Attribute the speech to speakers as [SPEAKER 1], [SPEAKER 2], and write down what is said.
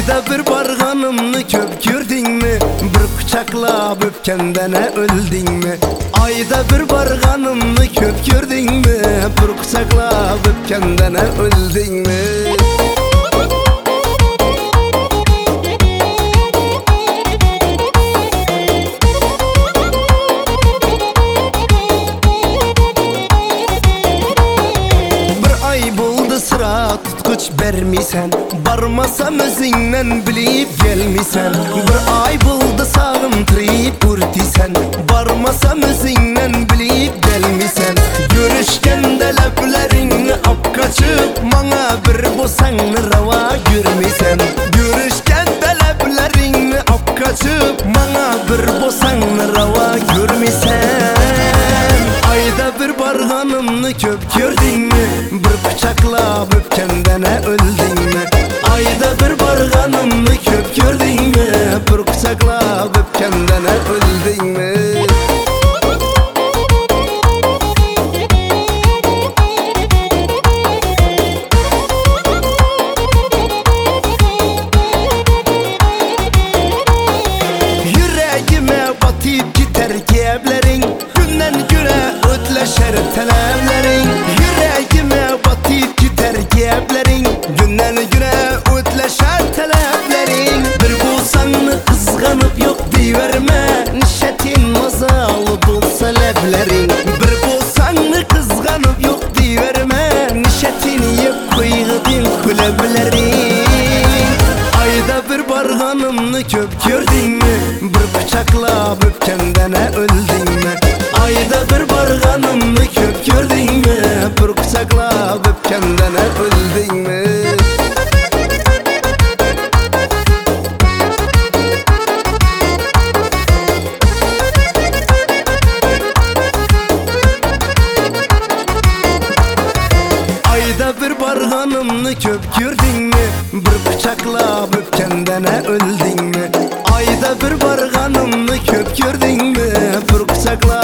[SPEAKER 1] Ayda bir barganımni köp gördingmi? Bir kuchaklab öpkendene öldingmi? Ayda bir barganımni köp gördingmi? Bir kuchaklab öpkendene öldingmi? Sıra tutkuç vermisen, barmasam özünden bilip gelmisen. Bir ay buldu sağım tirip urtisen, barmasam özünden bilip gelmisen. Görüşkende leplerini ap kaçıp, bana bir bosanını rava görmisen. Görüşkende leplerini ap kaçıp, bana bir bosanını rava görmisen. Ayda bir barganımni köp gördingmi? Bir kuchaklab öpkendene öldingmi? Ayda bir barganımni köp gördingmi? Bir kuchaklab öpkendene öldingmi? Yüreğime batıp gider geblerin, günden güne ötleşer telemlerin. Yüreğime batıp gider geblerin, günden güne ötleşer teleplerin. Bir bulsanını kızganıp yok diverme, nişetin mazalı bulsa leblerin. Bir bulsanını kızganıp yok diverme, nişetini yep koyğıdın kuleblerin. Ayda bir barganımni köp gördingmi? Bir kuchaklab öpkendene öldingmi? Ayda bir barganımni köp gördingmi? Bir kuchaklab öpkendene öldingmi? Ayda bir barganımni köp gördingmi? Bir kuchaklab öpkendene öldingmi? Ayda bir barganımni köp gördingmi? Bir kuchaklab